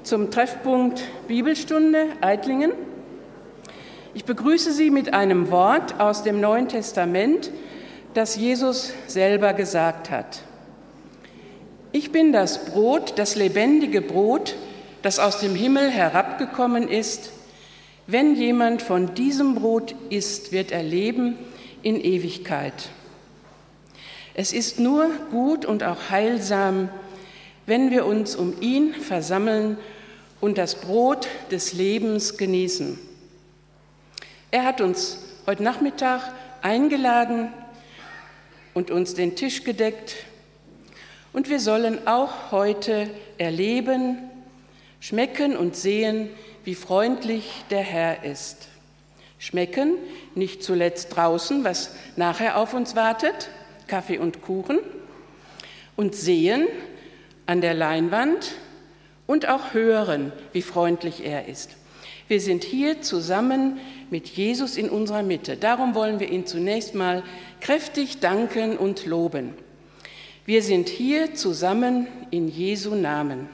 zum Treffpunkt Bibelstunde Eitlingen. Ich begrüße Sie mit einem Wort aus dem Neuen Testament, das Jesus selber gesagt hat. Ich bin das Brot, das lebendige Brot, das aus dem Himmel herabgekommen ist. Wenn jemand von diesem Brot isst, wird er leben in Ewigkeit. Es ist nur gut und auch heilsam, wenn wir uns um ihn versammeln und das Brot des Lebens genießen. Er hat uns heute Nachmittag eingeladen und uns den Tisch gedeckt. Und wir sollen auch heute erleben, schmecken und sehen, wie freundlich der Herr ist. Schmecken, nicht zuletzt draußen, was nachher auf uns wartet, Kaffee und Kuchen. Und sehen an der Leinwand und auch hören, wie freundlich er ist. Wir sind hier zusammen mit Jesus in unserer Mitte. Darum wollen wir ihn zunächst mal kräftig danken und loben. Wir sind hier zusammen in Jesu Namen.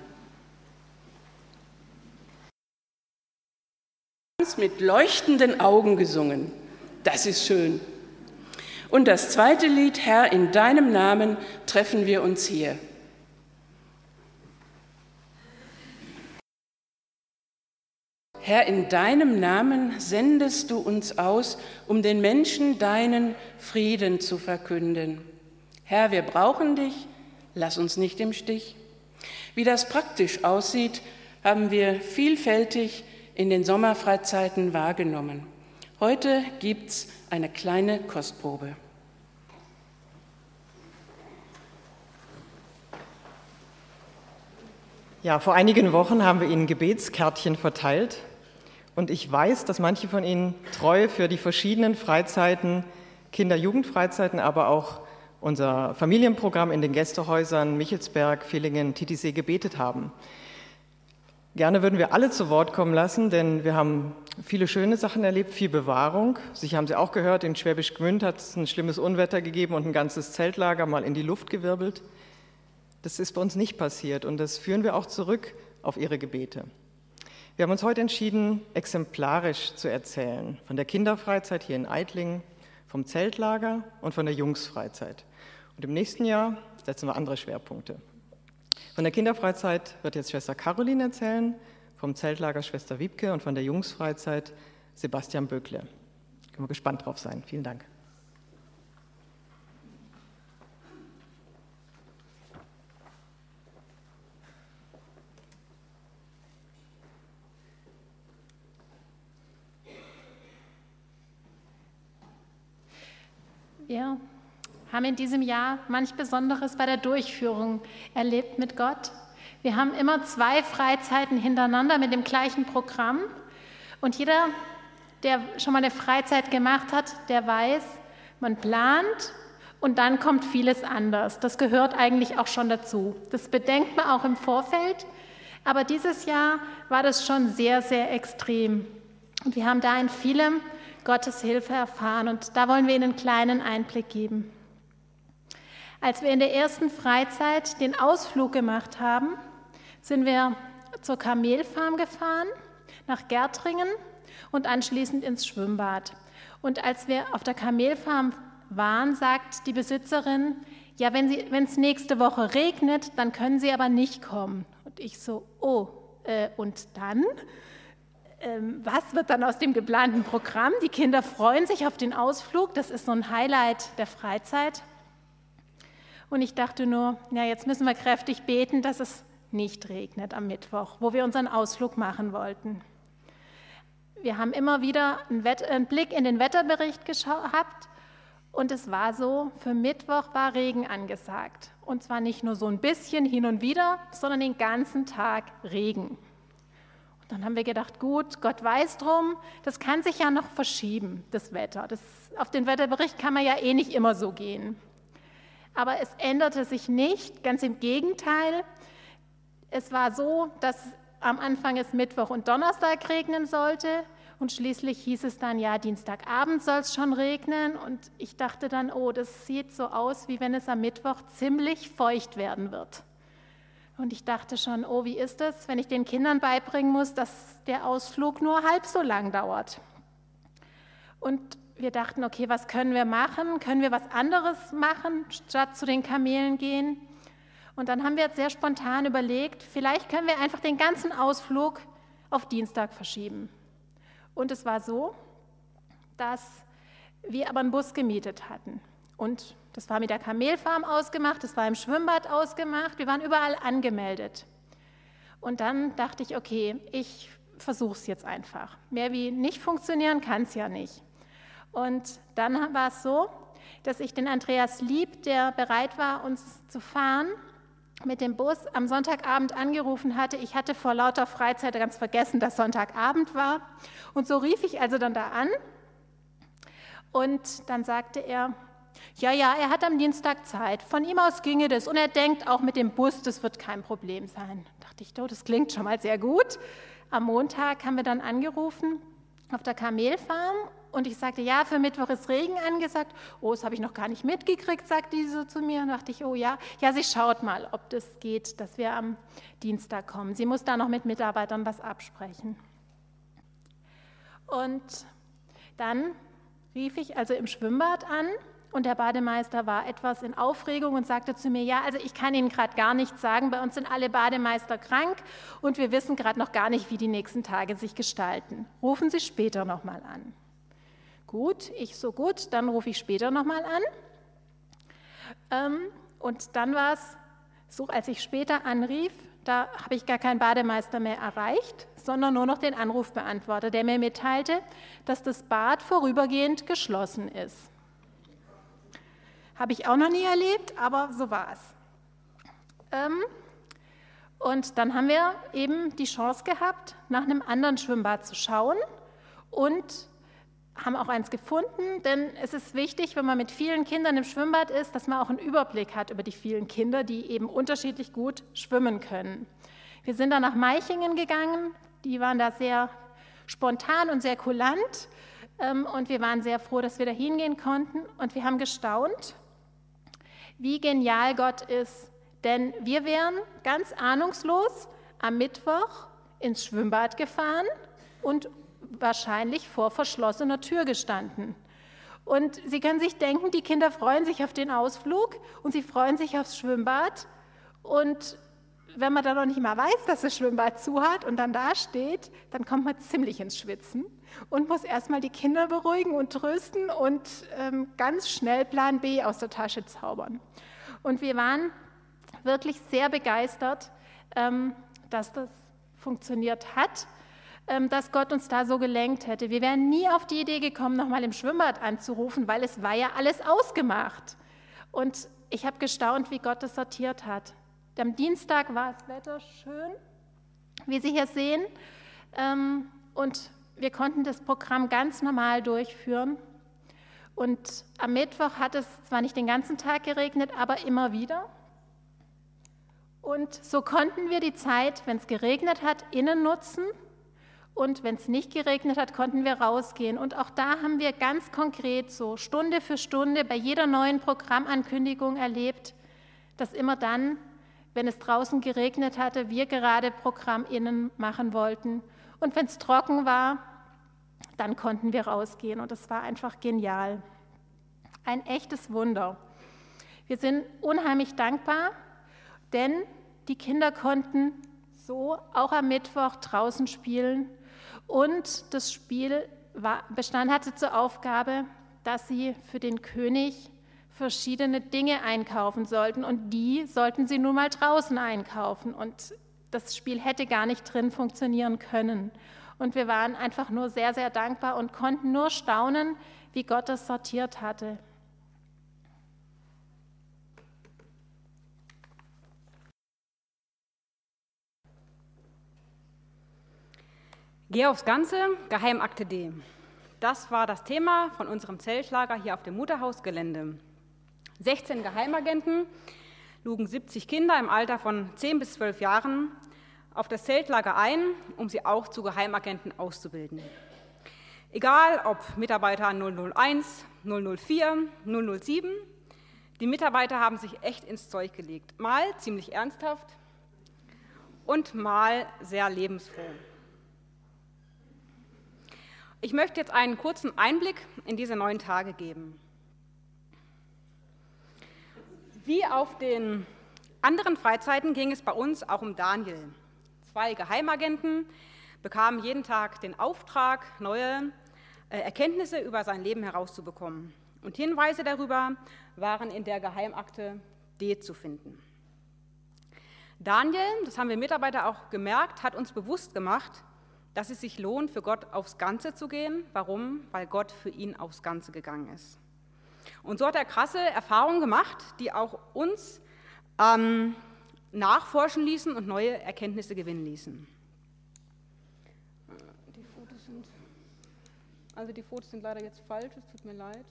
Mit leuchtenden Augen gesungen. Das ist schön. Und das zweite Lied, Herr, in deinem Namen treffen wir uns hier. Herr, in deinem Namen sendest du uns aus, um den Menschen deinen Frieden zu verkünden. Herr, wir brauchen dich, lass uns nicht im Stich. Wie das praktisch aussieht, haben wir vielfältig in den Sommerfreizeiten wahrgenommen. Heute gibt's eine kleine Kostprobe. Ja, vor einigen Wochen haben wir Ihnen Gebetskärtchen verteilt und ich weiß, dass manche von Ihnen treu für die verschiedenen Freizeiten, Kinder-Jugendfreizeiten, aber auch unser Familienprogramm in den Gästehäusern Michelsberg, Villingen, Titisee gebetet haben. Gerne würden wir alle zu Wort kommen lassen, denn wir haben viele schöne Sachen erlebt, viel Bewahrung. Sicher haben Sie auch gehört, in Schwäbisch Gmünd hat es ein schlimmes Unwetter gegeben und ein ganzes Zeltlager mal in die Luft gewirbelt. Das ist bei uns nicht passiert und das führen wir auch zurück auf Ihre Gebete. Wir haben uns heute entschieden, exemplarisch zu erzählen von der Kinderfreizeit hier in Eitlingen, vom Zeltlager und von der Jungsfreizeit. Und im nächsten Jahr setzen wir andere Schwerpunkte. Von der Kinderfreizeit wird jetzt Schwester Caroline erzählen, vom Zeltlager Schwester Wiebke und von der Jungsfreizeit Sebastian Böckle. Können wir gespannt drauf sein. Vielen Dank. Wir haben in diesem Jahr manch Besonderes bei der Durchführung erlebt mit Gott. Wir haben immer 2 Freizeiten hintereinander mit dem gleichen Programm. Und jeder, der schon mal eine Freizeit gemacht hat, der weiß, man plant und dann kommt vieles anders. Das gehört eigentlich auch schon dazu. Das bedenkt man auch im Vorfeld. Aber dieses Jahr war das schon sehr, sehr extrem. Und wir haben da in vielem Gottes Hilfe erfahren. Und da wollen wir Ihnen einen kleinen Einblick geben. Als wir in der ersten Freizeit den Ausflug gemacht haben, sind wir zur Kamelfarm gefahren, nach Gärtringen und anschließend ins Schwimmbad. Und als wir auf der Kamelfarm waren, sagt die Besitzerin, ja, wenn es nächste Woche regnet, dann können Sie aber nicht kommen. Und ich so, und dann? Was wird dann aus dem geplanten Programm? Die Kinder freuen sich auf den Ausflug, das ist so ein Highlight der Freizeit. Und ich dachte nur, ja, jetzt müssen wir kräftig beten, dass es nicht regnet am Mittwoch, wo wir unseren Ausflug machen wollten. Wir haben immer wieder einen Blick in den Wetterbericht gehabt und es war so, für Mittwoch war Regen angesagt. Und zwar nicht nur so ein bisschen hin und wieder, sondern den ganzen Tag Regen. Und dann haben wir gedacht, gut, Gott weiß drum, das kann sich ja noch verschieben, das Wetter. Auf den Wetterbericht kann man ja eh nicht immer so gehen. Aber es änderte sich nicht, ganz im Gegenteil. Es war so, dass am Anfang es Mittwoch und Donnerstag regnen sollte und schließlich hieß es dann, ja, Dienstagabend soll es schon regnen und ich dachte dann, das sieht so aus, wie wenn es am Mittwoch ziemlich feucht werden wird. Und ich dachte schon, oh, wie ist das, wenn ich den Kindern beibringen muss, dass der Ausflug nur halb so lang dauert. Und wir dachten, okay, was können wir machen? Können wir was anderes machen, statt zu den Kamelen gehen? Und dann haben wir jetzt sehr spontan überlegt, vielleicht können wir einfach den ganzen Ausflug auf Dienstag verschieben. Und es war so, dass wir aber einen Bus gemietet hatten. Und das war mit der Kamelfarm ausgemacht, das war im Schwimmbad ausgemacht, wir waren überall angemeldet. Und dann dachte ich, okay, ich versuche es jetzt einfach. Mehr wie nicht funktionieren kann es ja nicht. Und dann war es so, dass ich den Andreas Lieb, der bereit war, uns zu fahren, mit dem Bus am Sonntagabend angerufen hatte. Ich hatte vor lauter Freizeit ganz vergessen, dass Sonntagabend war. Und so rief ich also dann da an. Und dann sagte er, ja, er hat am Dienstag Zeit. Von ihm aus ginge das. Und er denkt auch mit dem Bus, das wird kein Problem sein. Da dachte ich, das klingt schon mal sehr gut. Am Montag haben wir dann angerufen auf der Kamelfarm. Und ich sagte, ja, für Mittwoch ist Regen angesagt. Oh, das habe ich noch gar nicht mitgekriegt, sagt die so zu mir. Und dachte ich, oh ja, sie schaut mal, ob das geht, dass wir am Dienstag kommen. Sie muss da noch mit Mitarbeitern was absprechen. Und dann rief ich also im Schwimmbad an und der Bademeister war etwas in Aufregung und sagte zu mir, ja, also ich kann Ihnen gerade gar nichts sagen, bei uns sind alle Bademeister krank und wir wissen gerade noch gar nicht, wie die nächsten Tage sich gestalten. Rufen Sie später nochmal an. Gut, dann rufe ich später nochmal an. Und dann war es so, als ich später anrief, da habe ich gar keinen Bademeister mehr erreicht, sondern nur noch den Anrufbeantworter, der mir mitteilte, dass das Bad vorübergehend geschlossen ist. Habe ich auch noch nie erlebt, aber so war es. Und dann haben wir eben die Chance gehabt, nach einem anderen Schwimmbad zu schauen und haben auch eins gefunden, denn es ist wichtig, wenn man mit vielen Kindern im Schwimmbad ist, dass man auch einen Überblick hat über die vielen Kinder, die eben unterschiedlich gut schwimmen können. Wir sind dann nach Meichingen gegangen, die waren da sehr spontan und sehr kulant und wir waren sehr froh, dass wir da hingehen konnten und wir haben gestaunt, wie genial Gott ist, denn wir wären ganz ahnungslos am Mittwoch ins Schwimmbad gefahren und wahrscheinlich vor verschlossener Tür gestanden. Und Sie können sich denken, die Kinder freuen sich auf den Ausflug und sie freuen sich aufs Schwimmbad. Und wenn man dann noch nicht mal weiß, dass das Schwimmbad zu hat und dann da steht, dann kommt man ziemlich ins Schwitzen und muss erstmal die Kinder beruhigen und trösten und ganz schnell Plan B aus der Tasche zaubern. Und wir waren wirklich sehr begeistert, dass das funktioniert hat, dass Gott uns da so gelenkt hätte. Wir wären nie auf die Idee gekommen, nochmal im Schwimmbad anzurufen, weil es war ja alles ausgemacht. Und ich habe gestaunt, wie Gott das sortiert hat. Am Dienstag war das Wetter schön, wie Sie hier sehen, und wir konnten das Programm ganz normal durchführen. Und am Mittwoch hat es zwar nicht den ganzen Tag geregnet, aber immer wieder. Und so konnten wir die Zeit, wenn es geregnet hat, innen nutzen. Und wenn es nicht geregnet hat, konnten wir rausgehen. Und auch da haben wir ganz konkret so Stunde für Stunde bei jeder neuen Programmankündigung erlebt, dass immer dann, wenn es draußen geregnet hatte, wir gerade Programm innen machen wollten. Und wenn es trocken war, dann konnten wir rausgehen. Und das war einfach genial. Ein echtes Wunder. Wir sind unheimlich dankbar, denn die Kinder konnten so auch am Mittwoch draußen spielen. Und das Spiel hatte zur Aufgabe, dass sie für den König verschiedene Dinge einkaufen sollten. Und die sollten sie nun mal draußen einkaufen. Und das Spiel hätte gar nicht drin funktionieren können. Und wir waren einfach nur sehr, sehr dankbar und konnten nur staunen, wie Gott das sortiert hatte. Geh aufs Ganze, Geheimakte D. Das war das Thema von unserem Zeltlager hier auf dem Mutterhausgelände. 16 Geheimagenten lugen 70 Kinder im Alter von 10 bis 12 Jahren auf das Zeltlager ein, um sie auch zu Geheimagenten auszubilden. Egal ob Mitarbeiter 001, 004, 007, die Mitarbeiter haben sich echt ins Zeug gelegt. Mal ziemlich ernsthaft, und mal sehr lebensfroh. Ich möchte jetzt einen kurzen Einblick in diese 9 Tage geben. Wie auf den anderen Freizeiten ging es bei uns auch um Daniel. 2 Geheimagenten bekamen jeden Tag den Auftrag, neue Erkenntnisse über sein Leben herauszubekommen. Und Hinweise darüber waren in der Geheimakte D zu finden. Daniel, das haben wir Mitarbeiter auch gemerkt, hat uns bewusst gemacht, dass es sich lohnt, für Gott aufs Ganze zu gehen. Warum? Weil Gott für ihn aufs Ganze gegangen ist. Und so hat er krasse Erfahrungen gemacht, die auch uns nachforschen ließen und neue Erkenntnisse gewinnen ließen. Die Fotos sind leider jetzt falsch, es tut mir leid.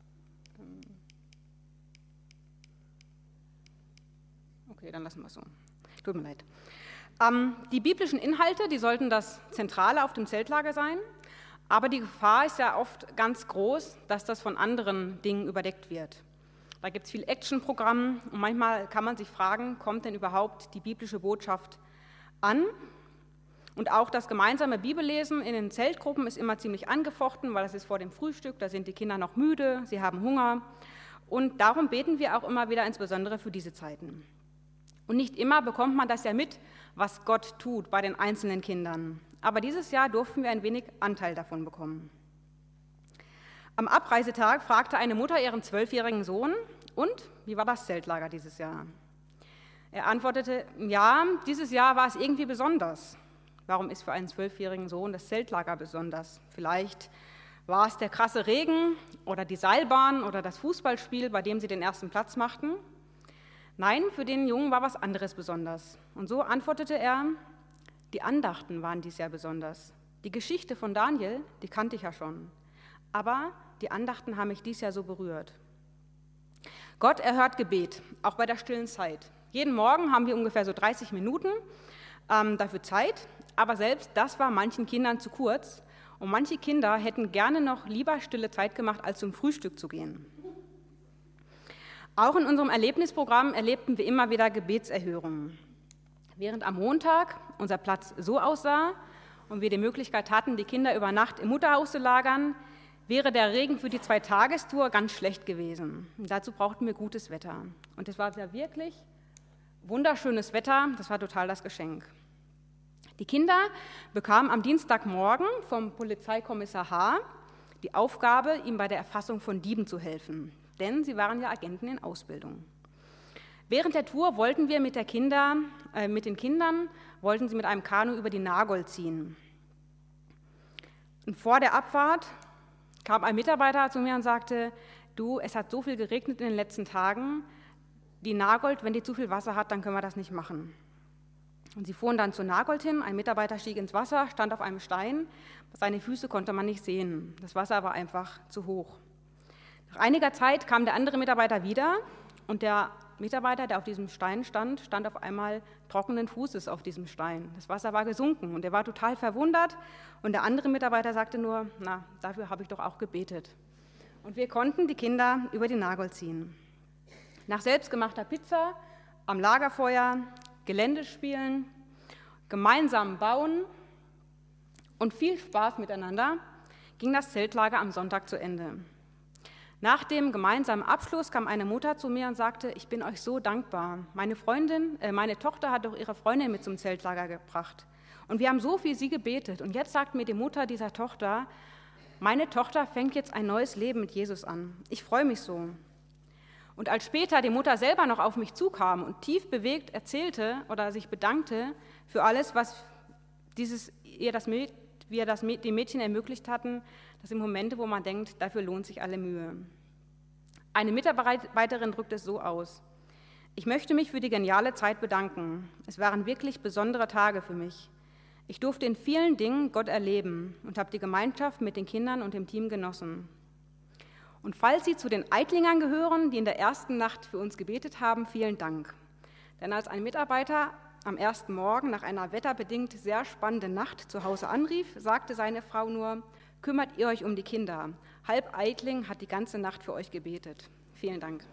Okay, dann lassen wir es so. Tut mir leid. Die biblischen Inhalte, die sollten das Zentrale auf dem Zeltlager sein, aber die Gefahr ist ja oft ganz groß, dass das von anderen Dingen überdeckt wird. Da gibt es viel Actionprogramm und manchmal kann man sich fragen, kommt denn überhaupt die biblische Botschaft an? Und auch das gemeinsame Bibellesen in den Zeltgruppen ist immer ziemlich angefochten, weil das ist vor dem Frühstück, da sind die Kinder noch müde, sie haben Hunger. Und darum beten wir auch immer wieder insbesondere für diese Zeiten. Und nicht immer bekommt man das ja mit, was Gott tut bei den einzelnen Kindern. Aber dieses Jahr durften wir ein wenig Anteil davon bekommen. Am Abreisetag fragte eine Mutter ihren 12-jährigen Sohn, und wie war das Zeltlager dieses Jahr? Er antwortete, ja, dieses Jahr war es irgendwie besonders. Warum ist für einen 12-jährigen Sohn das Zeltlager besonders? Vielleicht war es der krasse Regen oder die Seilbahn oder das Fußballspiel, bei dem sie den ersten Platz machten. Nein, für den Jungen war was anderes besonders. Und so antwortete er, die Andachten waren dieses Jahr besonders. Die Geschichte von Daniel, die kannte ich ja schon. Aber die Andachten haben mich dieses Jahr so berührt. Gott erhört Gebet, auch bei der stillen Zeit. Jeden Morgen haben wir ungefähr so 30 Minuten dafür Zeit, aber selbst das war manchen Kindern zu kurz und manche Kinder hätten gerne noch lieber stille Zeit gemacht, als zum Frühstück zu gehen. Auch in unserem Erlebnisprogramm erlebten wir immer wieder Gebetserhörungen. Während am Montag unser Platz so aussah und wir die Möglichkeit hatten, die Kinder über Nacht im Mutterhaus zu lagern, wäre der Regen für die 2-Tagestour ganz schlecht gewesen. Und dazu brauchten wir gutes Wetter. Und es war ja wirklich wunderschönes Wetter, das war total das Geschenk. Die Kinder bekamen am Dienstagmorgen vom Polizeikommissar H. die Aufgabe, ihm bei der Erfassung von Dieben zu helfen, denn sie waren ja Agenten in Ausbildung. Während der Tour wollten wir mit den Kindern wollten sie mit einem Kanu über die Nagold ziehen. Und vor der Abfahrt kam ein Mitarbeiter zu mir und sagte, du, es hat so viel geregnet in den letzten Tagen, die Nagold, wenn die zu viel Wasser hat, dann können wir das nicht machen. Und sie fuhren dann zur Nagold hin, ein Mitarbeiter stieg ins Wasser, stand auf einem Stein, seine Füße konnte man nicht sehen, das Wasser war einfach zu hoch. Nach einiger Zeit kam der andere Mitarbeiter wieder und der Mitarbeiter, der auf diesem Stein stand, stand auf einmal trockenen Fußes auf diesem Stein. Das Wasser war gesunken und er war total verwundert und der andere Mitarbeiter sagte nur, na, dafür habe ich doch auch gebetet. Und wir konnten die Kinder über die Nagold ziehen. Nach selbstgemachter Pizza, am Lagerfeuer, Geländespielen, gemeinsam bauen und viel Spaß miteinander ging das Zeltlager am Sonntag zu Ende. Nach dem gemeinsamen Abschluss kam eine Mutter zu mir und sagte, ich bin euch so dankbar. Meine Tochter hat doch ihre Freundin mit zum Zeltlager gebracht. Und wir haben so für sie gebetet. Und jetzt sagt mir die Mutter dieser Tochter, meine Tochter fängt jetzt ein neues Leben mit Jesus an. Ich freue mich so. Und als später die Mutter selber noch auf mich zukam und tief bewegt erzählte oder sich bedankte für alles, was die Mädchen ermöglicht hatten, das sind Momente, wo man denkt, dafür lohnt sich alle Mühe. Eine Mitarbeiterin drückt es so aus. Ich möchte mich für die geniale Zeit bedanken. Es waren wirklich besondere Tage für mich. Ich durfte in vielen Dingen Gott erleben und habe die Gemeinschaft mit den Kindern und dem Team genossen. Und falls Sie zu den Eitlingern gehören, die in der ersten Nacht für uns gebetet haben, vielen Dank. Denn als ein Mitarbeiter am ersten Morgen nach einer wetterbedingt sehr spannenden Nacht zu Hause anrief, sagte seine Frau nur, kümmert ihr euch um die Kinder. Halb Eitling hat die ganze Nacht für euch gebetet. Vielen Dank.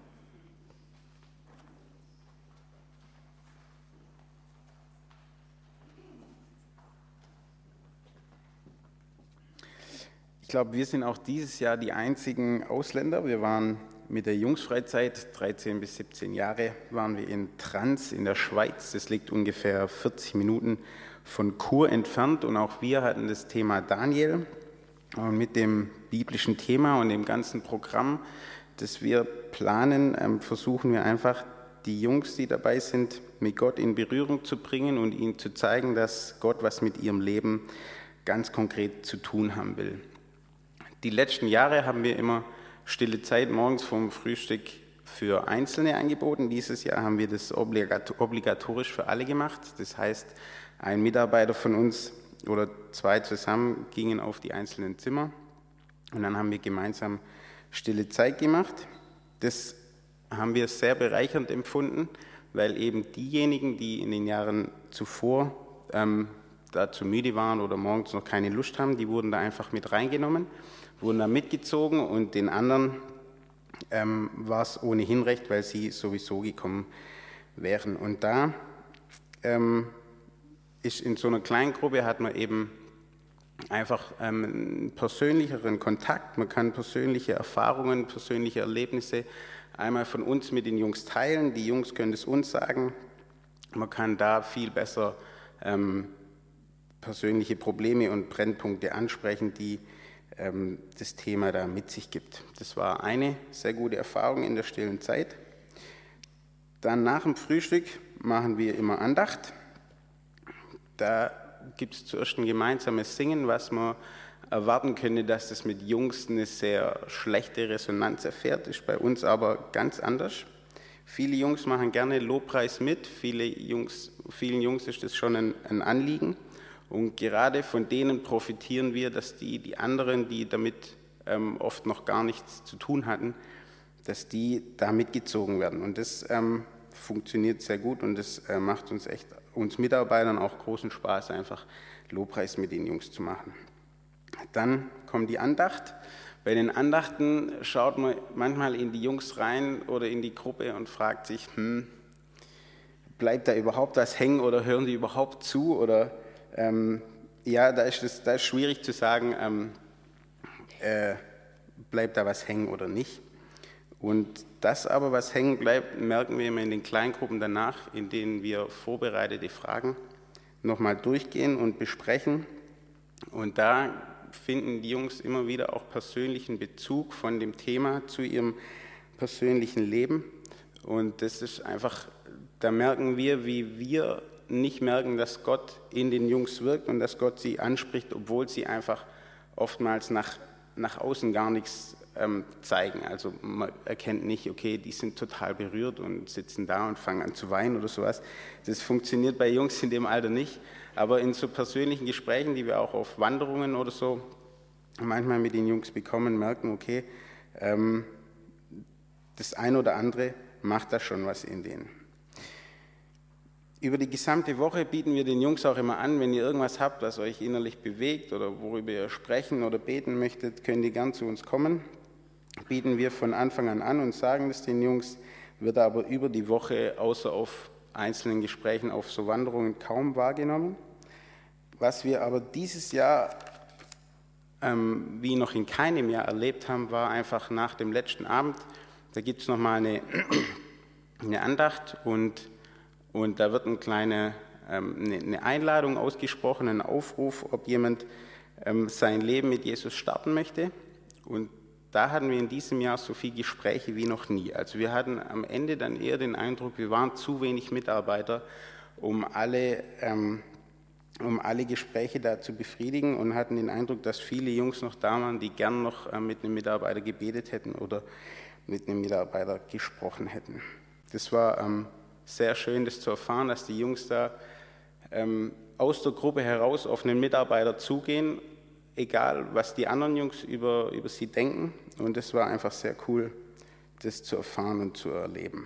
glaube, wir sind auch dieses Jahr die einzigen Ausländer. Wir waren mit der Jungsfreizeit, 13 bis 17 Jahre, waren wir in Trans in der Schweiz. Das liegt ungefähr 40 Minuten von Chur entfernt. Und auch wir hatten das Thema Daniel. Und mit dem biblischen Thema und dem ganzen Programm, das wir planen, versuchen wir einfach, die Jungs, die dabei sind, mit Gott in Berührung zu bringen und ihnen zu zeigen, dass Gott was mit ihrem Leben ganz konkret zu tun haben will. Die letzten Jahre haben wir immer stille Zeit morgens vorm Frühstück für Einzelne angeboten. Dieses Jahr haben wir das obligatorisch für alle gemacht. Das heißt, ein Mitarbeiter von uns oder 2 zusammen gingen auf die einzelnen Zimmer und dann haben wir gemeinsam stille Zeit gemacht. Das haben wir sehr bereichernd empfunden, weil eben diejenigen, die in den Jahren zuvor dazu müde waren oder morgens noch keine Lust haben, die wurden da einfach mit reingenommen, wurden da mitgezogen und den anderen war es ohnehin recht, weil sie sowieso gekommen wären. Und da ist in so einer kleinen Gruppe hat man eben einfach einen persönlicheren Kontakt, man kann persönliche Erfahrungen, persönliche Erlebnisse einmal von uns mit den Jungs teilen, die Jungs können es uns sagen, man kann da viel besser persönliche Probleme und Brennpunkte ansprechen, die das Thema da mit sich gibt. Das war eine sehr gute Erfahrung in der stillen Zeit. Dann nach dem Frühstück machen wir immer Andacht. Da gibt es zuerst ein gemeinsames Singen, was man erwarten könnte, dass das mit Jungs eine sehr schlechte Resonanz erfährt, ist bei uns aber ganz anders. Viele Jungs machen gerne Lobpreis mit, vielen Jungs ist das schon ein Anliegen und gerade von denen profitieren wir, dass die anderen, die damit oft noch gar nichts zu tun hatten, dass die da mitgezogen werden und das funktioniert sehr gut und das macht uns Mitarbeitern auch großen Spaß, einfach Lobpreis mit den Jungs zu machen. Dann kommt die Andacht. Bei den Andachten schaut man manchmal in die Jungs rein oder in die Gruppe und fragt sich, bleibt da überhaupt was hängen oder hören die überhaupt zu? Oder da ist schwierig zu sagen, bleibt da was hängen oder nicht. Und das aber, was hängen bleibt, merken wir immer in den Kleingruppen danach, in denen wir vorbereitete Fragen nochmal durchgehen und besprechen. Und da finden die Jungs immer wieder auch persönlichen Bezug von dem Thema zu ihrem persönlichen Leben. Und das ist einfach, da merken wir, wie wir nicht merken, dass Gott in den Jungs wirkt und dass Gott sie anspricht, obwohl sie einfach oftmals nach außen gar nichts zeigen. Also man erkennt nicht, okay, die sind total berührt und sitzen da und fangen an zu weinen oder sowas. Das funktioniert bei Jungs in dem Alter nicht. Aber in so persönlichen Gesprächen, die wir auch auf Wanderungen oder so manchmal mit den Jungs bekommen, merken, okay, das eine oder andere macht da schon was in denen. Über die gesamte Woche bieten wir den Jungs auch immer an, wenn ihr irgendwas habt, was euch innerlich bewegt oder worüber ihr sprechen oder beten möchtet, könnt ihr gern zu uns kommen. Bieten wir von Anfang an und sagen das den Jungs, wird aber über die Woche außer auf einzelnen Gesprächen auf so Wanderungen kaum wahrgenommen. Was wir aber dieses Jahr wie noch in keinem Jahr erlebt haben, war einfach nach dem letzten Abend, da gibt es nochmal eine Andacht und da wird eine Einladung ausgesprochen, ein Aufruf, ob jemand sein Leben mit Jesus starten möchte. Und da hatten wir in diesem Jahr so viele Gespräche wie noch nie. Also wir hatten am Ende dann eher den Eindruck, wir waren zu wenig Mitarbeiter, um alle Gespräche da zu befriedigen und hatten den Eindruck, dass viele Jungs noch da waren, die gern noch mit einem Mitarbeiter gebetet hätten oder mit einem Mitarbeiter gesprochen hätten. Das war sehr schön, das zu erfahren, dass die Jungs da aus der Gruppe heraus auf einen Mitarbeiter zugehen, egal was die anderen Jungs über sie denken. Und das war einfach sehr cool, das zu erfahren und zu erleben.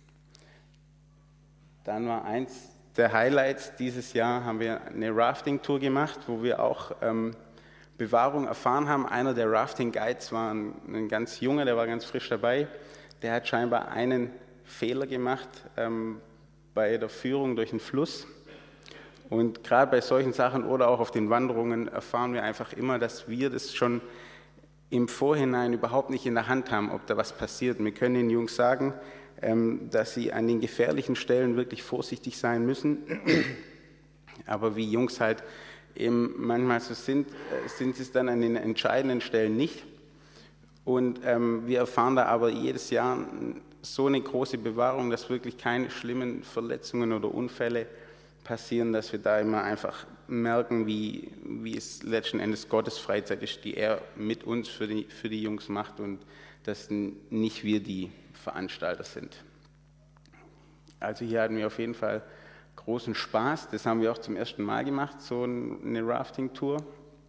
Dann war eins der Highlights dieses Jahr, haben wir eine Rafting-Tour gemacht, wo wir auch Bewahrung erfahren haben. Einer der Rafting-Guides war ein ganz junger, der war ganz frisch dabei. Der hat scheinbar einen Fehler gemacht bei der Führung durch den Fluss. Und gerade bei solchen Sachen oder auch auf den Wanderungen erfahren wir einfach immer, dass wir das schon im Vorhinein überhaupt nicht in der Hand haben, ob da was passiert. Wir können den Jungs sagen, dass sie an den gefährlichen Stellen wirklich vorsichtig sein müssen. Aber wie Jungs halt eben manchmal so sind sie es dann an den entscheidenden Stellen nicht. Und wir erfahren da aber jedes Jahr so eine große Bewahrung, dass wirklich keine schlimmen Verletzungen oder Unfälle passieren, dass wir da immer einfach merken, wie es letzten Endes Gottes Freizeit ist, die er mit uns für die Jungs macht und dass nicht wir die Veranstalter sind. Also hier hatten wir auf jeden Fall großen Spaß. Das haben wir auch zum ersten Mal gemacht, so eine Rafting-Tour.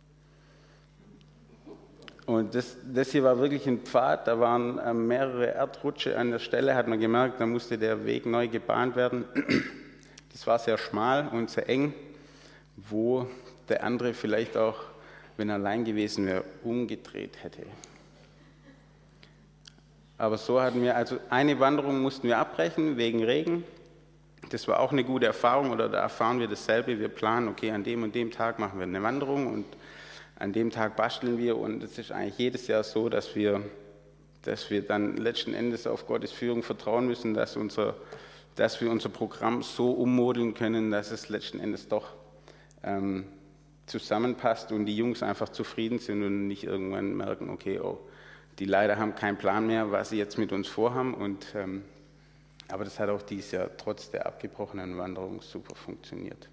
Und das hier war wirklich ein Pfad, da waren mehrere Erdrutsche an der Stelle, hat man gemerkt, da musste der Weg neu gebahnt werden. Das war sehr schmal und sehr eng, wo der andere vielleicht auch, wenn er allein gewesen wäre, umgedreht hätte. Aber so hatten wir, also eine Wanderung mussten wir abbrechen wegen Regen. Das war auch eine gute Erfahrung, oder da erfahren wir dasselbe. Wir planen, okay, an dem und dem Tag machen wir eine Wanderung und an dem Tag basteln wir, und es ist eigentlich jedes Jahr so, dass wir dann letzten Endes auf Gottes Führung vertrauen müssen, dass wir unser Programm so ummodeln können, dass es letzten Endes doch zusammenpasst und die Jungs einfach zufrieden sind und nicht irgendwann merken, okay, die leider haben keinen Plan mehr, was sie jetzt mit uns vorhaben. Aber das hat auch dieses Jahr trotz der abgebrochenen Wanderung super funktioniert.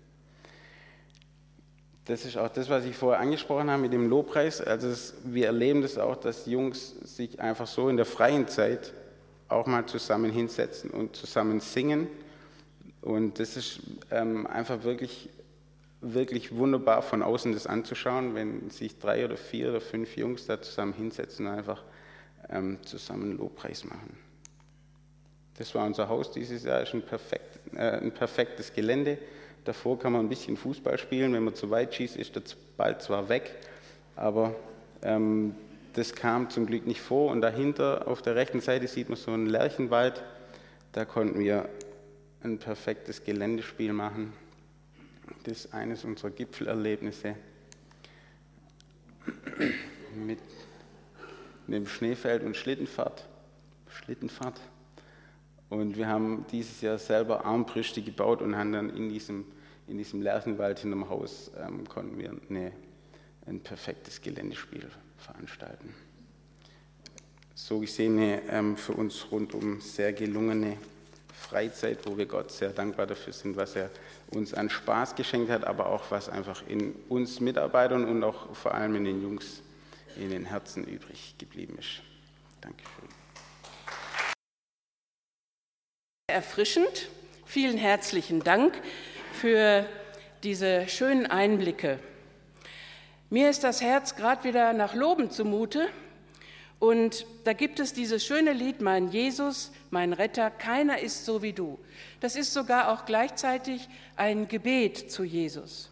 Das ist auch das, was ich vorher angesprochen habe mit dem Lobpreis. Also wir erleben das auch, dass Jungs sich einfach so in der freien Zeit auch mal zusammen hinsetzen und zusammen singen. Und das ist einfach wirklich, wirklich wunderbar von außen das anzuschauen, wenn sich 3 oder 4 oder 5 Jungs da zusammen hinsetzen und einfach zusammen Lobpreis machen. Das war unser Haus dieses Jahr, ist ein perfektes Gelände. Davor kann man ein bisschen Fußball spielen, wenn man zu weit schießt, ist der Ball zwar weg, aber das kam zum Glück nicht vor. Und dahinter auf der rechten Seite sieht man so einen Lärchenwald, da konnten wir ein perfektes Geländespiel machen. Das ist eines unserer Gipfelerlebnisse mit dem Schneefeld und Schlittenfahrt. Und wir haben dieses Jahr selber Armbrüste gebaut und haben dann in diesem Lärchenwald hinterm Haus konnten wir ein perfektes Geländespiel veranstalten. So gesehen für uns rundum sehr gelungene Freizeit, wo wir Gott sehr dankbar dafür sind, was er uns an Spaß geschenkt hat, aber auch was einfach in uns Mitarbeitern und auch vor allem in den Jungs in den Herzen übrig geblieben ist. Dankeschön. Erfrischend. Vielen herzlichen Dank für diese schönen Einblicke. Mir ist das Herz gerade wieder nach Loben zumute, und da gibt es dieses schöne Lied, Mein Jesus, mein Retter, keiner ist so wie du. Das ist sogar auch gleichzeitig ein Gebet zu Jesus.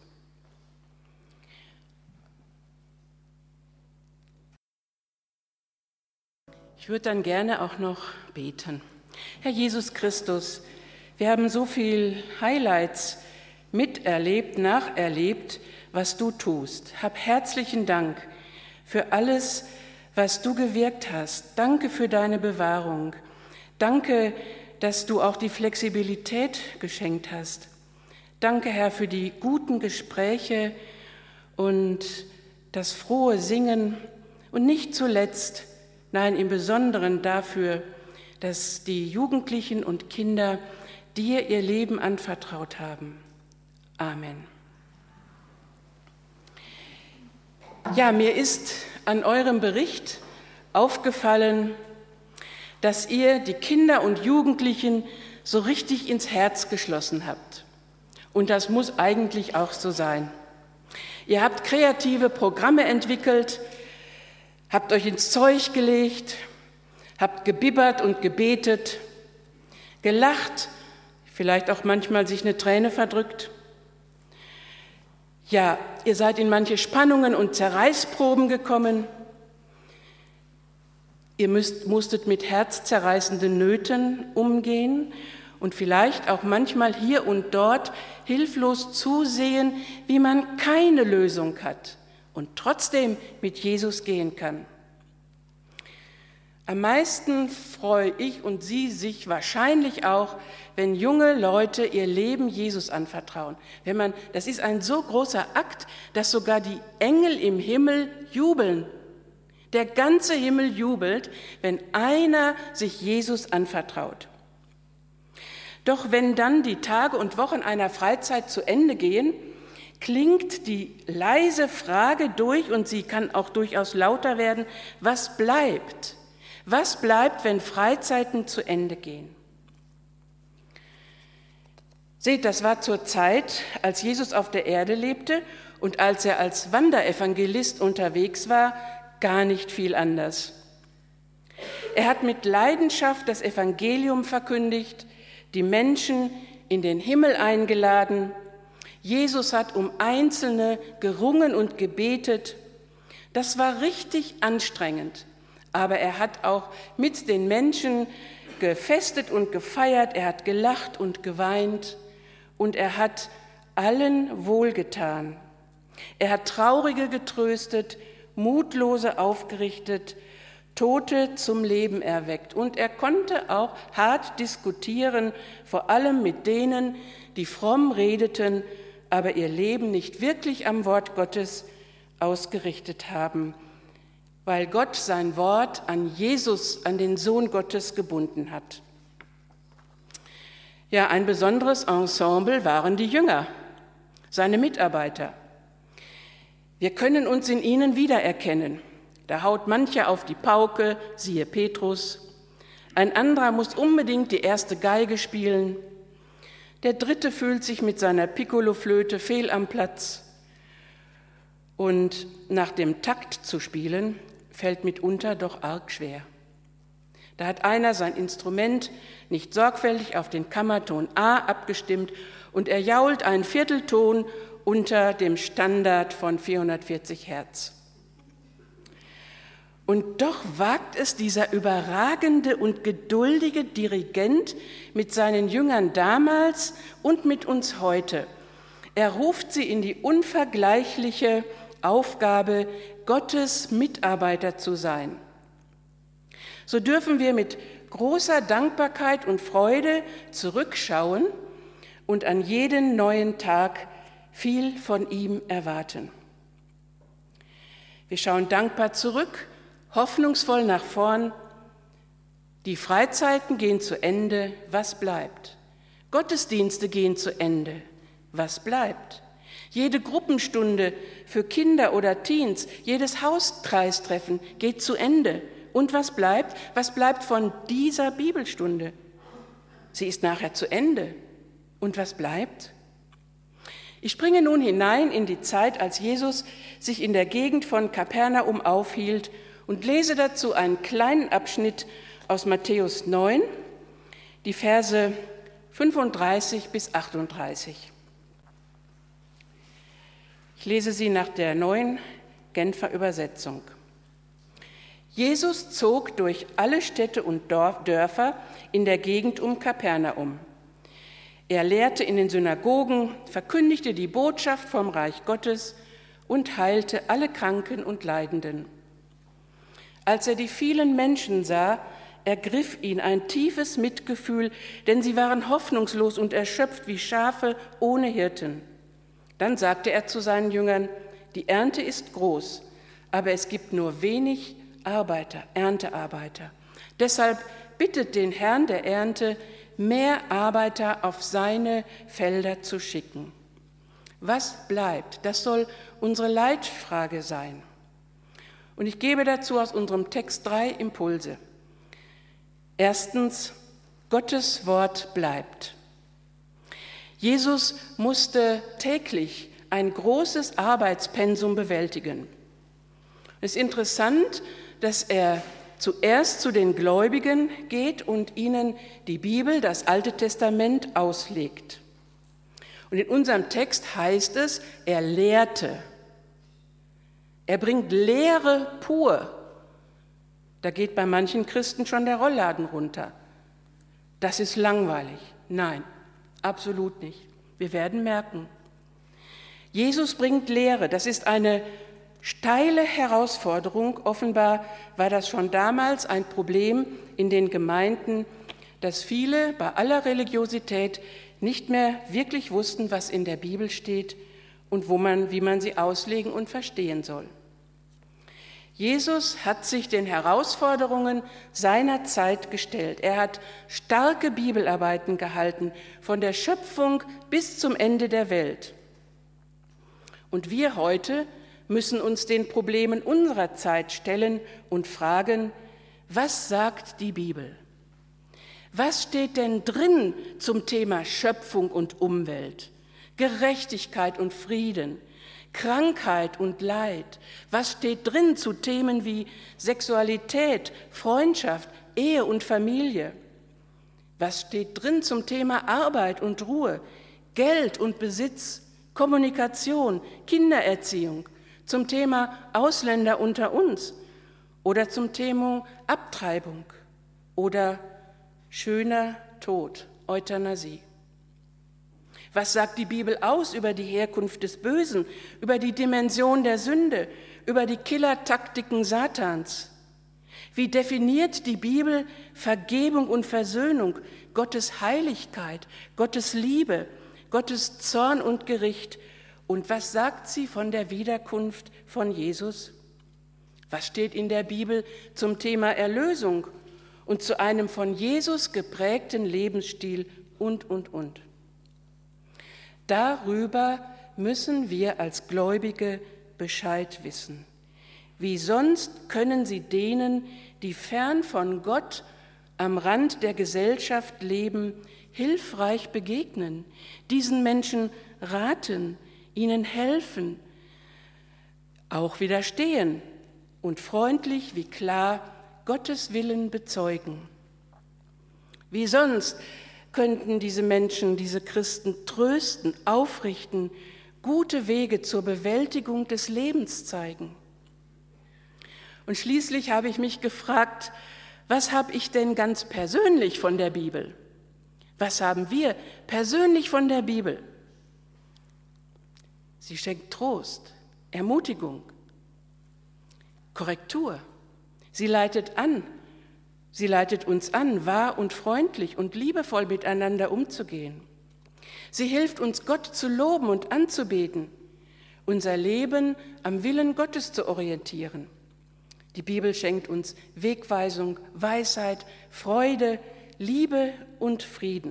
Ich würde dann gerne auch noch beten. Herr Jesus Christus, wir haben so viel Highlights miterlebt, nacherlebt, was du tust. Hab herzlichen Dank für alles, was du gewirkt hast. Danke für deine Bewahrung. Danke, dass du auch die Flexibilität geschenkt hast. Danke, Herr, für die guten Gespräche und das frohe Singen und nicht zuletzt, nein, im Besonderen dafür, dass die Jugendlichen und Kinder dir ihr Leben anvertraut haben. Amen. Ja, mir ist an eurem Bericht aufgefallen, dass ihr die Kinder und Jugendlichen so richtig ins Herz geschlossen habt. Und das muss eigentlich auch so sein. Ihr habt kreative Programme entwickelt, habt euch ins Zeug gelegt, habt gebibbert und gebetet, gelacht, vielleicht auch manchmal sich eine Träne verdrückt. Ja, ihr seid in manche Spannungen und Zerreißproben gekommen. Ihr musstet mit herzzerreißenden Nöten umgehen und vielleicht auch manchmal hier und dort hilflos zusehen, wie man keine Lösung hat und trotzdem mit Jesus gehen kann. Am meisten freue ich und Sie sich wahrscheinlich auch, wenn junge Leute ihr Leben Jesus anvertrauen. Das ist ein so großer Akt, dass sogar die Engel im Himmel jubeln. Der ganze Himmel jubelt, wenn einer sich Jesus anvertraut. Doch wenn dann die Tage und Wochen einer Freizeit zu Ende gehen, klingt die leise Frage durch, und sie kann auch durchaus lauter werden: Was bleibt? Was bleibt, wenn Freizeiten zu Ende gehen? Seht, das war zur Zeit, als Jesus auf der Erde lebte und als er als Wanderevangelist unterwegs war, gar nicht viel anders. Er hat mit Leidenschaft das Evangelium verkündigt, die Menschen in den Himmel eingeladen. Jesus hat um Einzelne gerungen und gebetet. Das war richtig anstrengend, aber er hat auch mit den Menschen gefestet und gefeiert, er hat gelacht und geweint und er hat allen wohlgetan. Er hat Traurige getröstet, Mutlose aufgerichtet, Tote zum Leben erweckt. Und er konnte auch hart diskutieren, vor allem mit denen, die fromm redeten, aber ihr Leben nicht wirklich am Wort Gottes ausgerichtet haben, weil Gott sein Wort an Jesus, an den Sohn Gottes gebunden hat. Ja, ein besonderes Ensemble waren die Jünger, seine Mitarbeiter. Wir können uns in ihnen wiedererkennen. Da haut mancher auf die Pauke, siehe Petrus. Ein anderer muss unbedingt die erste Geige spielen. Der dritte fühlt sich mit seiner Piccoloflöte fehl am Platz. Und nach dem Takt zu spielen, fällt mitunter doch arg schwer. Da hat einer sein Instrument nicht sorgfältig auf den Kammerton A abgestimmt und er jault einen Viertelton unter dem Standard von 440 Hertz. Und doch wagt es dieser überragende und geduldige Dirigent mit seinen Jüngern damals und mit uns heute. Er ruft sie in die unvergleichliche Aufgabe, Gottes Mitarbeiter zu sein. So dürfen wir mit großer Dankbarkeit und Freude zurückschauen und an jeden neuen Tag viel von ihm erwarten. Wir schauen dankbar zurück, hoffnungsvoll nach vorn. Die Freizeiten gehen zu Ende, was bleibt? Gottesdienste gehen zu Ende, was bleibt? Jede Gruppenstunde für Kinder oder Teens, jedes Hauskreistreffen geht zu Ende. Und was bleibt? Was bleibt von dieser Bibelstunde? Sie ist nachher zu Ende. Und was bleibt? Ich springe nun hinein in die Zeit, als Jesus sich in der Gegend von Kapernaum aufhielt und lese dazu einen kleinen Abschnitt aus Matthäus 9, die Verse 35 bis 38. Ich lese sie nach der neuen Genfer Übersetzung. Jesus zog durch alle Städte und Dörfer in der Gegend um Kapernaum. Er lehrte in den Synagogen, verkündigte die Botschaft vom Reich Gottes und heilte alle Kranken und Leidenden. Als er die vielen Menschen sah, ergriff ihn ein tiefes Mitgefühl, denn sie waren hoffnungslos und erschöpft wie Schafe ohne Hirten. Dann sagte er zu seinen Jüngern: Die Ernte ist groß, aber es gibt nur wenig Erntearbeiter. Deshalb bittet den Herrn der Ernte, mehr Arbeiter auf seine Felder zu schicken. Was bleibt? Das soll unsere Leitfrage sein. Und ich gebe dazu aus unserem Text 3 Impulse. Erstens, Gottes Wort bleibt. Jesus musste täglich ein großes Arbeitspensum bewältigen. Es ist interessant, dass er zuerst zu den Gläubigen geht und ihnen die Bibel, das Alte Testament, auslegt. Und in unserem Text heißt es, er lehrte. Er bringt Lehre pur. Da geht bei manchen Christen schon der Rollladen runter. Das ist langweilig. Nein, absolut nicht. Wir werden merken. Jesus bringt Lehre. Das ist eine Steile Herausforderung, offenbar war das schon damals ein Problem in den Gemeinden, dass viele bei aller Religiosität nicht mehr wirklich wussten, was in der Bibel steht und wie man sie auslegen und verstehen soll. Jesus hat sich den Herausforderungen seiner Zeit gestellt. Er hat starke Bibelarbeiten gehalten, von der Schöpfung bis zum Ende der Welt. Und wir heute müssen uns den Problemen unserer Zeit stellen und fragen, was sagt die Bibel? Was steht denn drin zum Thema Schöpfung und Umwelt, Gerechtigkeit und Frieden, Krankheit und Leid? Was steht drin zu Themen wie Sexualität, Freundschaft, Ehe und Familie? Was steht drin zum Thema Arbeit und Ruhe, Geld und Besitz, Kommunikation, Kindererziehung, zum Thema Ausländer unter uns oder zum Thema Abtreibung oder schöner Tod, Euthanasie? Was sagt die Bibel aus über die Herkunft des Bösen, über die Dimension der Sünde, über die Killertaktiken Satans? Wie definiert die Bibel Vergebung und Versöhnung, Gottes Heiligkeit, Gottes Liebe, Gottes Zorn und Gericht? Und was sagt sie von der Wiederkunft von Jesus? Was steht in der Bibel zum Thema Erlösung und zu einem von Jesus geprägten Lebensstil und? Darüber müssen wir als Gläubige Bescheid wissen. Wie sonst können sie denen, die fern von Gott am Rand der Gesellschaft leben, hilfreich begegnen, diesen Menschen raten, ihnen helfen, auch widerstehen und freundlich wie klar Gottes Willen bezeugen. Wie sonst könnten diese Menschen, diese Christen trösten, aufrichten, gute Wege zur Bewältigung des Lebens zeigen? Und schließlich habe ich mich gefragt, was habe ich denn ganz persönlich von der Bibel? Was haben wir persönlich von der Bibel? Sie schenkt Trost, Ermutigung, Korrektur. Sie leitet uns an, wahr und freundlich und liebevoll miteinander umzugehen. Sie hilft uns, Gott zu loben und anzubeten, unser Leben am Willen Gottes zu orientieren. Die Bibel schenkt uns Wegweisung, Weisheit, Freude, Liebe und Frieden.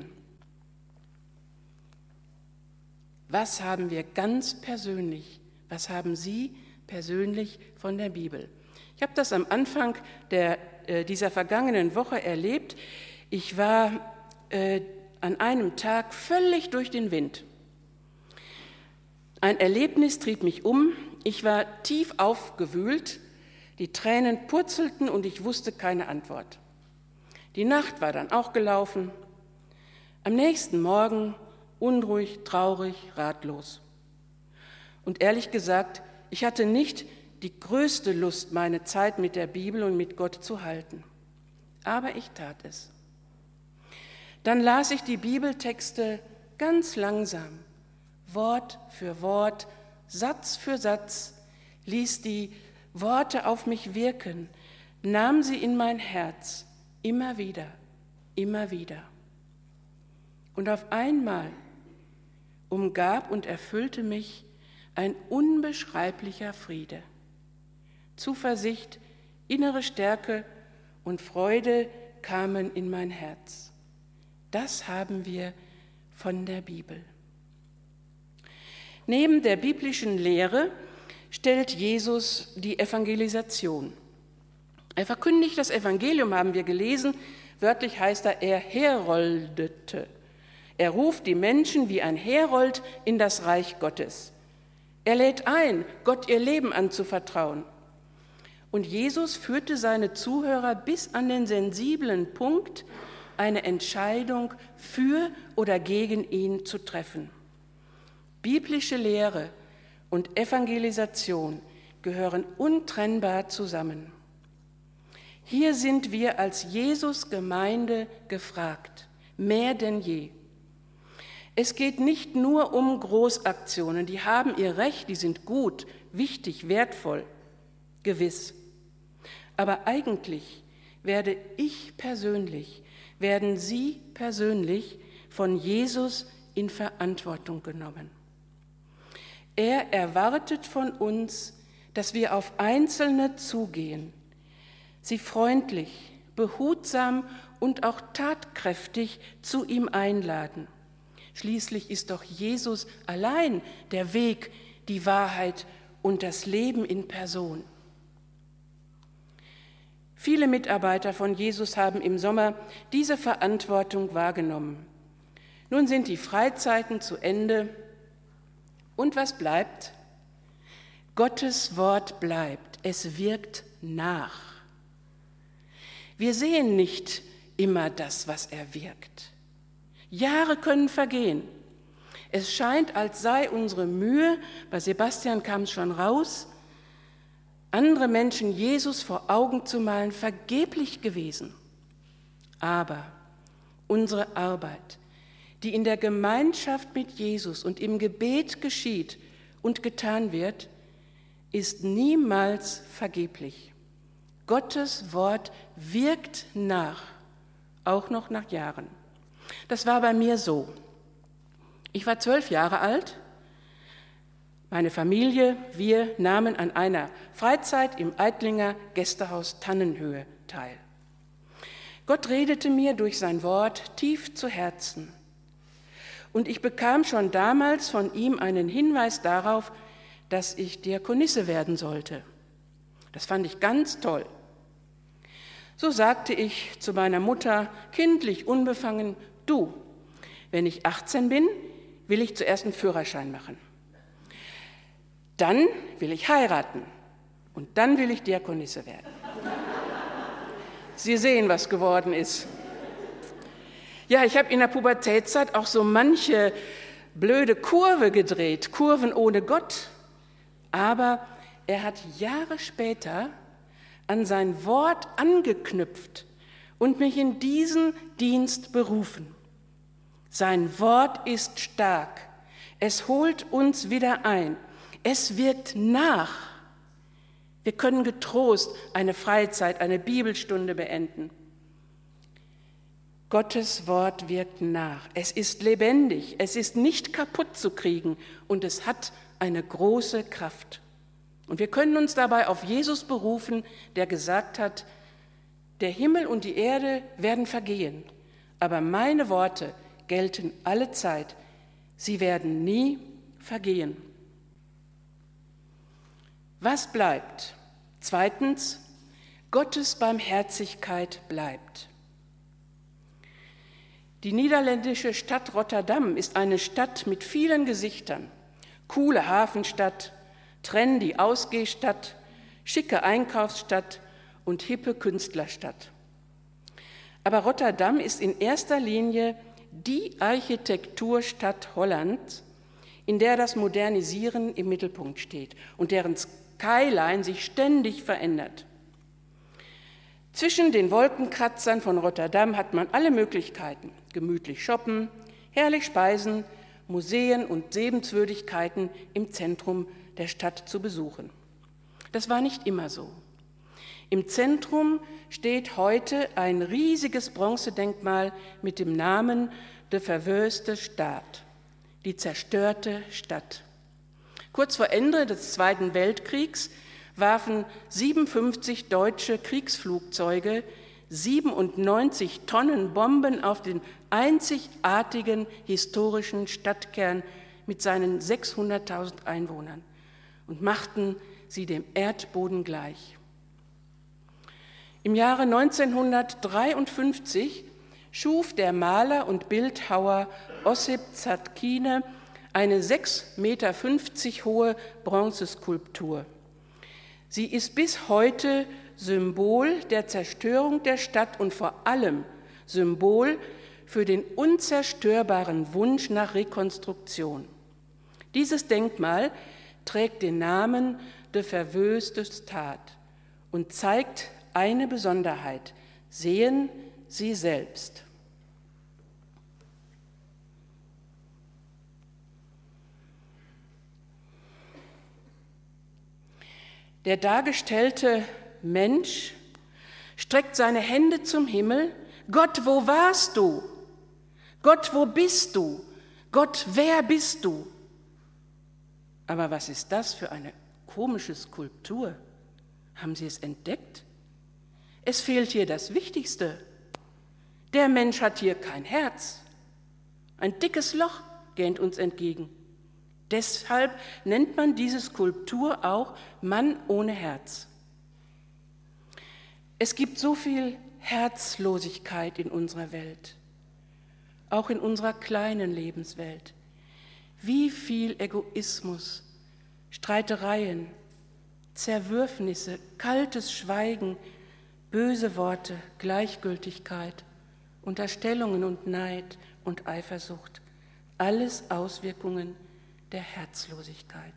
Was haben wir ganz persönlich, was haben Sie persönlich von der Bibel? Ich habe das am Anfang dieser vergangenen Woche erlebt. Ich war an einem Tag völlig durch den Wind. Ein Erlebnis trieb mich um. Ich war tief aufgewühlt, die Tränen purzelten und ich wusste keine Antwort. Die Nacht war dann auch gelaufen. Am nächsten Morgen unruhig, traurig, ratlos. Und ehrlich gesagt, ich hatte nicht die größte Lust, meine Zeit mit der Bibel und mit Gott zu halten. Aber ich tat es. Dann las ich die Bibeltexte ganz langsam, Wort für Wort, Satz für Satz, ließ die Worte auf mich wirken, nahm sie in mein Herz, immer wieder, immer wieder. Und auf einmal umgab und erfüllte mich ein unbeschreiblicher Friede. Zuversicht, innere Stärke und Freude kamen in mein Herz. Das haben wir von der Bibel. Neben der biblischen Lehre stellt Jesus die Evangelisation. Er verkündigt das Evangelium, haben wir gelesen. Wörtlich heißt er heroldete. Er ruft die Menschen wie ein Herold in das Reich Gottes. Er lädt ein, Gott ihr Leben anzuvertrauen. Und Jesus führte seine Zuhörer bis an den sensiblen Punkt, eine Entscheidung für oder gegen ihn zu treffen. Biblische Lehre und Evangelisation gehören untrennbar zusammen. Hier sind wir als Jesus-Gemeinde gefragt, mehr denn je. Es geht nicht nur um Großaktionen, die haben ihr Recht, die sind gut, wichtig, wertvoll. gewiss. Aber eigentlich werden Sie persönlich von Jesus in Verantwortung genommen. Er erwartet von uns, dass wir auf Einzelne zugehen, sie freundlich, behutsam und auch tatkräftig zu ihm einladen. Schließlich ist doch Jesus allein der Weg, die Wahrheit und das Leben in Person. Viele Mitarbeiter von Jesus haben im Sommer diese Verantwortung wahrgenommen. Nun sind die Freizeiten zu Ende. Und was bleibt? Gottes Wort bleibt. Es wirkt nach. Wir sehen nicht immer das, was er wirkt. Jahre können vergehen. Es scheint, als sei unsere Mühe, bei Sebastian kam es schon raus, andere Menschen Jesus vor Augen zu malen, vergeblich gewesen. Aber unsere Arbeit, die in der Gemeinschaft mit Jesus und im Gebet geschieht und getan wird, ist niemals vergeblich. Gottes Wort wirkt nach, auch noch nach Jahren. Das war bei mir so. Ich war 12 Jahre alt. Meine Familie, wir nahmen an einer Freizeit im Eitlinger Gästehaus Tannenhöhe teil. Gott redete mir durch sein Wort tief zu Herzen. Und ich bekam schon damals von ihm einen Hinweis darauf, dass ich Diakonisse werden sollte. Das fand ich ganz toll. So sagte ich zu meiner Mutter, kindlich unbefangen, du, wenn ich 18 bin, will ich zuerst einen Führerschein machen. Dann will ich heiraten und dann will ich Diakonisse werden. Sie sehen, was geworden ist. Ja, ich habe in der Pubertätszeit auch so manche blöde Kurve gedreht, Kurven ohne Gott. Aber er hat Jahre später an sein Wort angeknüpft und mich in diesen Dienst berufen. Sein Wort ist stark. Es holt uns wieder ein. Es wirkt nach. Wir können getrost eine Freizeit, eine Bibelstunde beenden. Gottes Wort wirkt nach. Es ist lebendig, es ist nicht kaputt zu kriegen und es hat eine große Kraft. Und wir können uns dabei auf Jesus berufen, der gesagt hat, der Himmel und die Erde werden vergehen, aber meine Worte gelten alle Zeit. Sie werden nie vergehen. Was bleibt? Zweitens, Gottes Barmherzigkeit bleibt. Die niederländische Stadt Rotterdam ist eine Stadt mit vielen Gesichtern. Coole Hafenstadt, trendy Ausgehstadt, schicke Einkaufsstadt und hippe Künstlerstadt. Aber Rotterdam ist in erster Linie die Architekturstadt Hollands, in der das Modernisieren im Mittelpunkt steht und deren Skyline sich ständig verändert. Zwischen den Wolkenkratzern von Rotterdam hat man alle Möglichkeiten, gemütlich shoppen, herrlich speisen, Museen und Sehenswürdigkeiten im Zentrum der Stadt zu besuchen. Das war nicht immer so. Im Zentrum steht heute ein riesiges Bronzedenkmal mit dem Namen De Verwoeste Staat, die zerstörte Stadt. Kurz vor Ende des Zweiten Weltkriegs warfen 57 deutsche Kriegsflugzeuge 97 Tonnen Bomben auf den einzigartigen historischen Stadtkern mit seinen 600.000 Einwohnern und machten sie dem Erdboden gleich. Im Jahre 1953 schuf der Maler und Bildhauer Ossip Zadkine eine 6,50 Meter hohe Bronzeskulptur. Sie ist bis heute Symbol der Zerstörung der Stadt und vor allem Symbol für den unzerstörbaren Wunsch nach Rekonstruktion. Dieses Denkmal trägt den Namen De Verwoeste Staat und zeigt eine Besonderheit: Sehen Sie selbst. Der dargestellte Mensch streckt seine Hände zum Himmel. Gott, wo warst du? Gott, wo bist du? Gott, wer bist du? Aber was ist das für eine komische Skulptur? Haben Sie es entdeckt? Es fehlt hier das Wichtigste. Der Mensch hat hier kein Herz. Ein dickes Loch gähnt uns entgegen. Deshalb nennt man diese Skulptur auch Mann ohne Herz. Es gibt so viel Herzlosigkeit in unserer Welt, auch in unserer kleinen Lebenswelt. Wie viel Egoismus, Streitereien, Zerwürfnisse, kaltes Schweigen, böse Worte, Gleichgültigkeit, Unterstellungen und Neid und Eifersucht, alles Auswirkungen der Herzlosigkeit.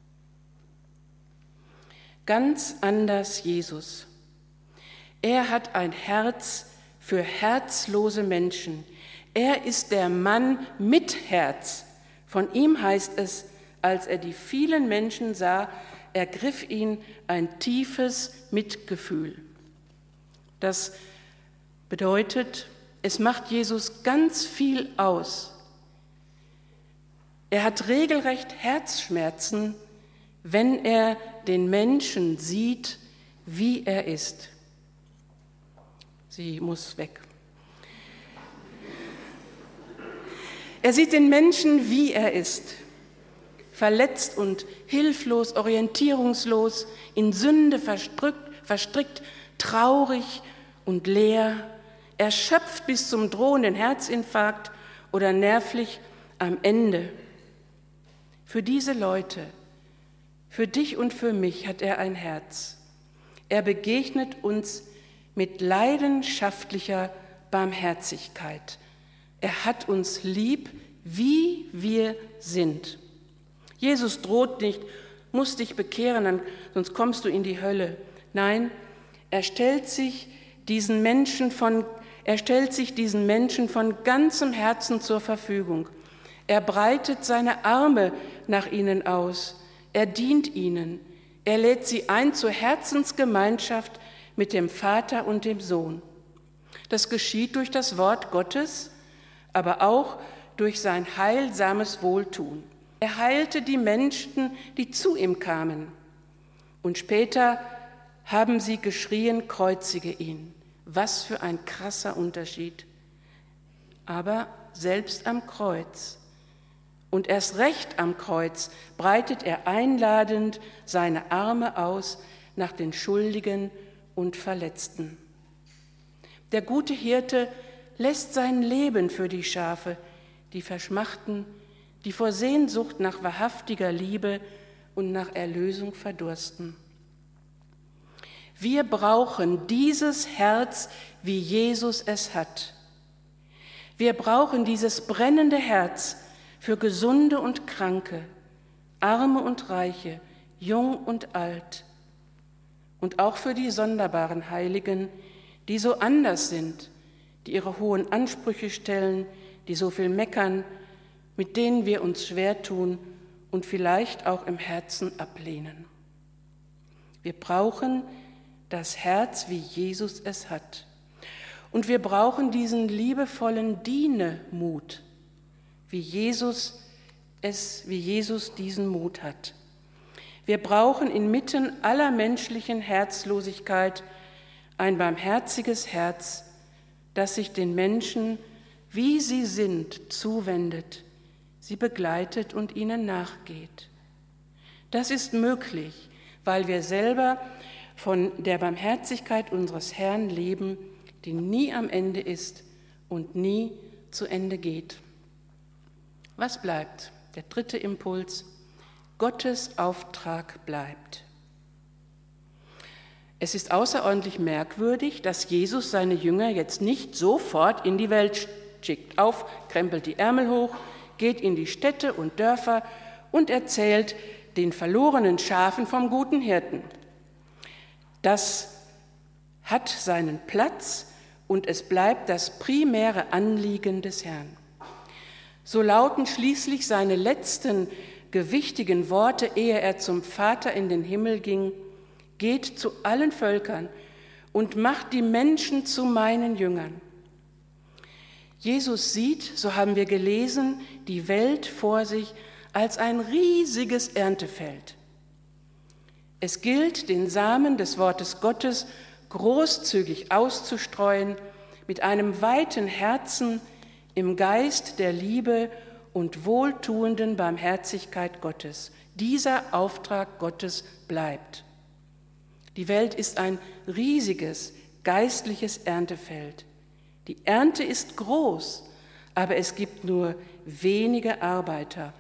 Ganz anders Jesus. Er hat ein Herz für herzlose Menschen. Er ist der Mann mit Herz. Von ihm heißt es, als er die vielen Menschen sah, ergriff ihn ein tiefes Mitgefühl. Das bedeutet, es macht Jesus ganz viel aus. Er hat regelrecht Herzschmerzen, wenn er den Menschen sieht, wie er ist. Sie muss weg. Er sieht den Menschen, wie er ist, verletzt und hilflos, orientierungslos, in Sünde verstrickt, traurig und leer, erschöpft bis zum drohenden Herzinfarkt oder nervlich am Ende. Für diese Leute, für dich und für mich hat er ein Herz. Er begegnet uns mit leidenschaftlicher Barmherzigkeit. Er hat uns lieb, wie wir sind. Jesus droht nicht, musst dich bekehren, sonst kommst du in die Hölle. Nein, er stellt sich diesen Menschen von ganzem Herzen zur Verfügung. Er breitet seine Arme nach ihnen aus. Er dient ihnen. Er lädt sie ein zur Herzensgemeinschaft mit dem Vater und dem Sohn. Das geschieht durch das Wort Gottes, aber auch durch sein heilsames Wohltun. Er heilte die Menschen, die zu ihm kamen. Und später haben sie geschrien, kreuzige ihn. Was für ein krasser Unterschied. Aber selbst am Kreuz und erst recht am Kreuz breitet er einladend seine Arme aus nach den Schuldigen und Verletzten. Der gute Hirte lässt sein Leben für die Schafe, die Verschmachten, die vor Sehnsucht nach wahrhaftiger Liebe und nach Erlösung verdursten. Wir brauchen dieses Herz, wie Jesus es hat. Wir brauchen dieses brennende Herz für Gesunde und Kranke, Arme und Reiche, Jung und Alt. Und auch für die sonderbaren Heiligen, die so anders sind, die ihre hohen Ansprüche stellen, die so viel meckern, mit denen wir uns schwer tun und vielleicht auch im Herzen ablehnen. Wir brauchen das Herz, wie Jesus es hat. Und wir brauchen diesen liebevollen Dienemut, wie Jesus diesen Mut hat. Wir brauchen inmitten aller menschlichen Herzlosigkeit ein barmherziges Herz, das sich den Menschen, wie sie sind, zuwendet, sie begleitet und ihnen nachgeht. Das ist möglich, weil wir selber von der Barmherzigkeit unseres Herrn leben, die nie am Ende ist und nie zu Ende geht. Was bleibt? Der dritte Impuls: Gottes Auftrag bleibt. Es ist außerordentlich merkwürdig, dass Jesus seine Jünger jetzt nicht sofort in die Welt schickt. Auf, krempelt die Ärmel hoch, geht in die Städte und Dörfer und erzählt den verlorenen Schafen vom guten Hirten. Das hat seinen Platz und es bleibt das primäre Anliegen des Herrn. So lauten schließlich seine letzten gewichtigen Worte, ehe er zum Vater in den Himmel ging: geht zu allen Völkern und macht die Menschen zu meinen Jüngern. Jesus sieht, so haben wir gelesen, die Welt vor sich als ein riesiges Erntefeld. Es gilt, den Samen des Wortes Gottes großzügig auszustreuen, mit einem weiten Herzen im Geist der Liebe und wohltuenden Barmherzigkeit Gottes. Dieser Auftrag Gottes bleibt. Die Welt ist ein riesiges geistliches Erntefeld. Die Ernte ist groß, aber es gibt nur wenige Arbeiter.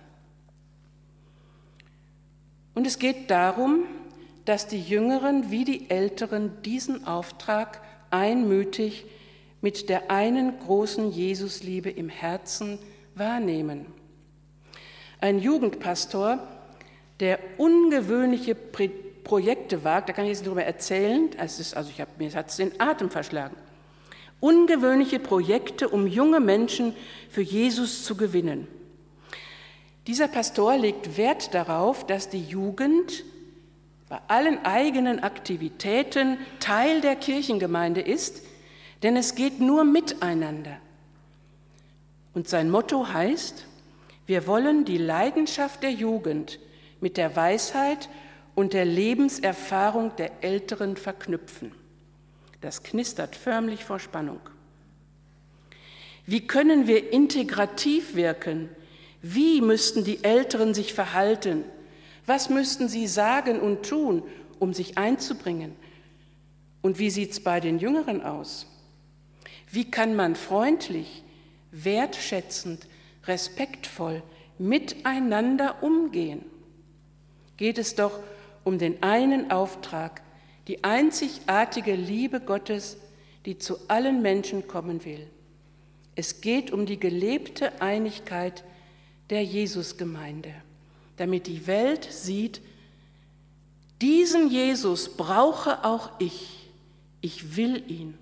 Und es geht darum, dass die Jüngeren wie die Älteren diesen Auftrag einmütig mit der einen großen Jesusliebe im Herzen wahrnehmen. Ein Jugendpastor, der ungewöhnliche Projekte wagt, da kann ich jetzt darüber erzählen, mir hat es den Atem verschlagen, ungewöhnliche Projekte, um junge Menschen für Jesus zu gewinnen. Dieser Pastor legt Wert darauf, dass die Jugend bei allen eigenen Aktivitäten Teil der Kirchengemeinde ist, denn es geht nur miteinander. Und sein Motto heißt, wir wollen die Leidenschaft der Jugend mit der Weisheit und der Lebenserfahrung der Älteren verknüpfen. Das knistert förmlich vor Spannung. Wie können wir integrativ wirken? Wie müssten die Älteren sich verhalten? Was müssten sie sagen und tun, um sich einzubringen? Und wie sieht es bei den Jüngeren aus? Wie kann man freundlich, wertschätzend, respektvoll miteinander umgehen? Geht es doch um den einen Auftrag, die einzigartige Liebe Gottes, die zu allen Menschen kommen will. Es geht um die gelebte Einigkeit der Jesusgemeinde, damit die Welt sieht, diesen Jesus brauche auch ich. Ich will ihn.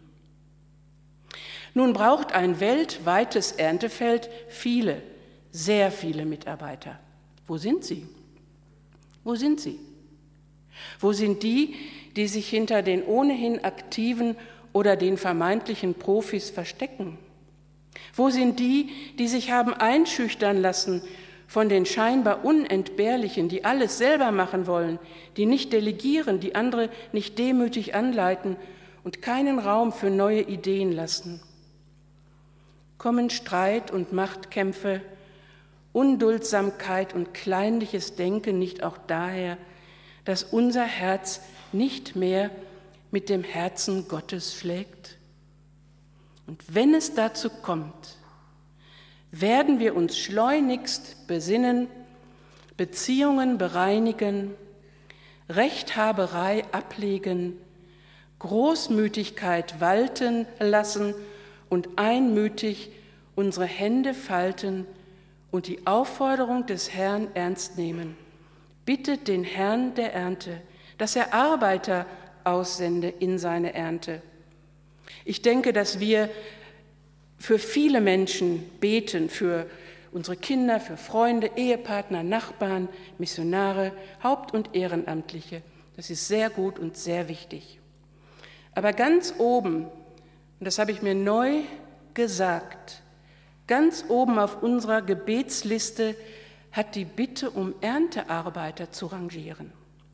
Nun braucht ein weltweites Erntefeld viele, sehr viele Mitarbeiter. Wo sind sie? Wo sind sie? Wo sind die, die sich hinter den ohnehin Aktiven oder den vermeintlichen Profis verstecken? Wo sind die, die sich haben einschüchtern lassen von den scheinbar Unentbehrlichen, die alles selber machen wollen, die nicht delegieren, die andere nicht demütig anleiten und keinen Raum für neue Ideen lassen? Kommen Streit und Machtkämpfe, Unduldsamkeit und kleinliches Denken nicht auch daher, dass unser Herz nicht mehr mit dem Herzen Gottes schlägt? Und wenn es dazu kommt, werden wir uns schleunigst besinnen, Beziehungen bereinigen, Rechthaberei ablegen, Großmütigkeit walten lassen und einmütig unsere Hände falten und die Aufforderung des Herrn ernst nehmen. Bittet den Herrn der Ernte, dass er Arbeiter aussende in seine Ernte. Ich denke, dass wir für viele Menschen beten, für unsere Kinder, für Freunde, Ehepartner, Nachbarn, Missionare, Haupt- und Ehrenamtliche. Das ist sehr gut und sehr wichtig. Aber ganz oben, und das habe ich mir neu gesagt, ganz oben auf unserer Gebetsliste hat die Bitte um Erntearbeiter zu rangieren.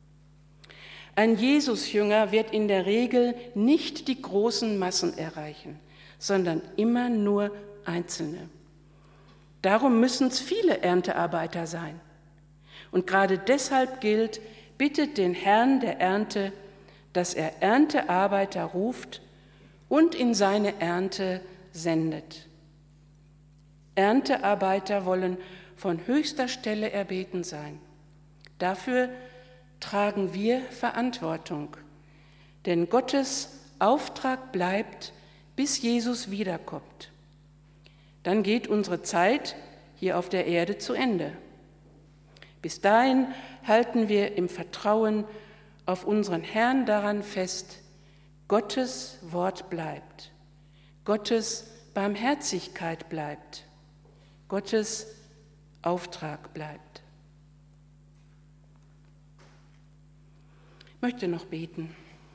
Ein Jesusjünger wird in der Regel nicht die großen Massen erreichen, sondern immer nur Einzelne. Darum müssen es viele Erntearbeiter sein. Und gerade deshalb gilt, bittet den Herrn der Ernte, dass er Erntearbeiter ruft und in seine Ernte sendet. Erntearbeiter wollen von höchster Stelle erbeten sein. Dafür tragen wir Verantwortung, denn Gottes Auftrag bleibt, bis Jesus wiederkommt. Dann geht unsere Zeit hier auf der Erde zu Ende. Bis dahin halten wir im Vertrauen auf unseren Herrn daran fest, Gottes Wort bleibt, Gottes Barmherzigkeit bleibt, Gottes Auftrag bleibt. Ich möchte noch beten.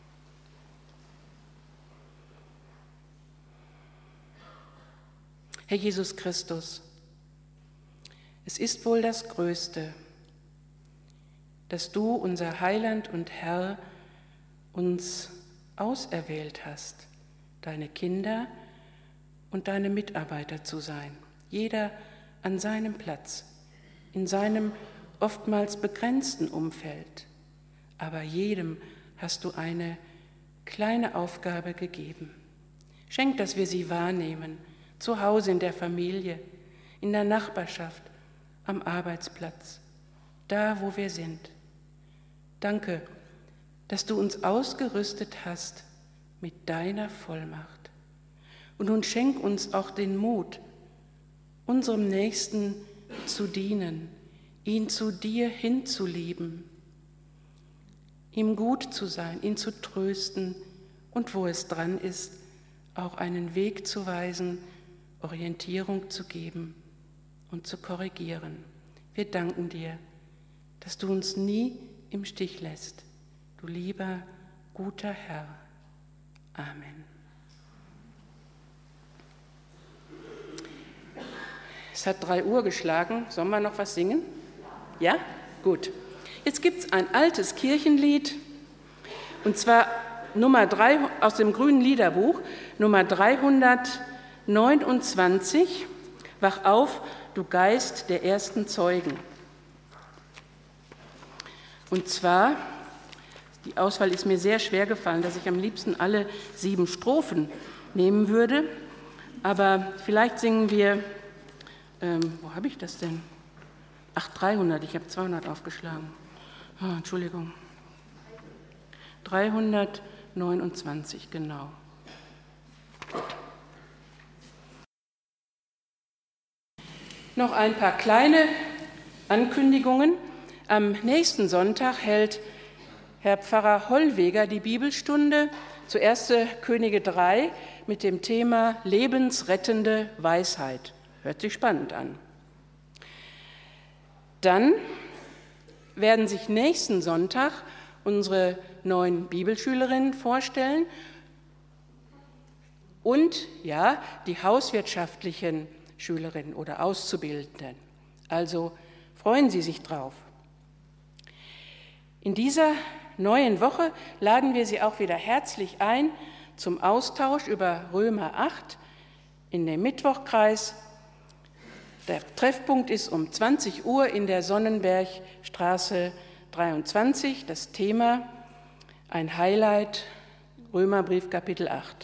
Herr Jesus Christus, es ist wohl das Größte, dass du, unser Heiland und Herr, uns auserwählt hast, deine Kinder und deine Mitarbeiter zu sein, jeder an seinem Platz, in seinem oftmals begrenzten Umfeld. Aber jedem hast du eine kleine Aufgabe gegeben. Schenk, dass wir sie wahrnehmen, zu Hause in der Familie, in der Nachbarschaft, am Arbeitsplatz, da wo wir sind. Danke, dass du uns ausgerüstet hast mit deiner Vollmacht. Und nun schenk uns auch den Mut, unserem Nächsten zu dienen, ihn zu dir hinzulieben, ihm gut zu sein, ihn zu trösten und wo es dran ist, auch einen Weg zu weisen, Orientierung zu geben und zu korrigieren. Wir danken dir, dass du uns nie im Stich lässt, du lieber, guter Herr. Amen. Es hat 3 Uhr geschlagen. Sollen wir noch was singen? Ja? Gut. Jetzt gibt es ein altes Kirchenlied, und zwar Nummer 3 aus dem Grünen Liederbuch, Nummer 329, Wach auf, du Geist der ersten Zeugen. Und zwar, die Auswahl ist mir sehr schwer gefallen, dass ich am liebsten alle 7 Strophen nehmen würde, aber vielleicht singen wir, wo habe ich das denn? Ach, 300, ich habe 200 aufgeschlagen. Oh, Entschuldigung. 329, genau. Gut. Noch ein paar kleine Ankündigungen. Am nächsten Sonntag hält Herr Pfarrer Hollweger die Bibelstunde zu 1. Könige 3 mit dem Thema lebensrettende Weisheit. Hört sich spannend an. Dann werden sich nächsten Sonntag unsere 9 Bibelschülerinnen vorstellen und ja, die hauswirtschaftlichen Schülerinnen oder Auszubildenden. Also freuen Sie sich drauf. In dieser neuen Woche laden wir Sie auch wieder herzlich ein zum Austausch über Römer 8 in dem Mittwochkreis. Der Treffpunkt ist um 20 Uhr in der Sonnenbergstraße 23. Das Thema, ein Highlight, Römerbrief Kapitel 8.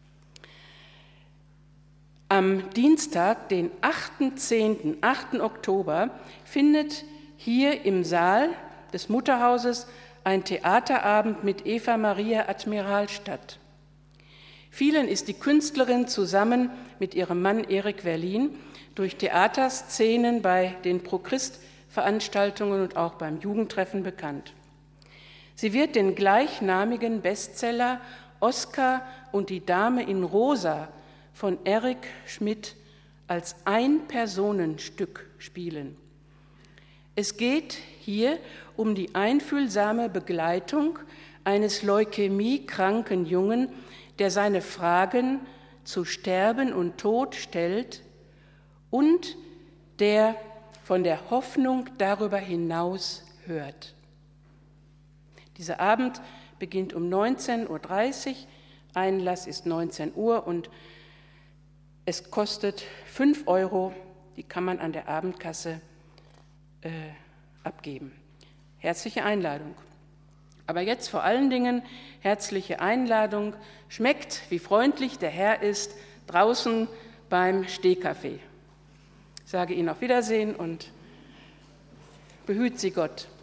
Am Dienstag, den 8. Oktober, findet hier im Saal des Mutterhauses ein Theaterabend mit Eva Maria Admiral statt. Vielen ist die Künstlerin zusammen mit ihrem Mann Erik Werlin durch Theaterszenen bei den Pro-Christ-Veranstaltungen und auch beim Jugendtreffen bekannt. Sie wird den gleichnamigen Bestseller Oskar und die Dame in Rosa von Eric Schmidt als Ein-Personenstück spielen. Es geht hier um die einfühlsame Begleitung eines leukämiekranken Jungen, der seine Fragen zu Sterben und Tod stellt und der von der Hoffnung darüber hinaus hört. Dieser Abend beginnt um 19.30 Uhr, Einlass ist 19 Uhr und es kostet 5 €, die kann man an der Abendkasse abgeben. Herzliche Einladung. Aber jetzt vor allen Dingen herzliche Einladung. Schmeckt, wie freundlich der Herr ist, draußen beim Stehkaffee. Ich sage Ihnen auf Wiedersehen und behüt Sie Gott.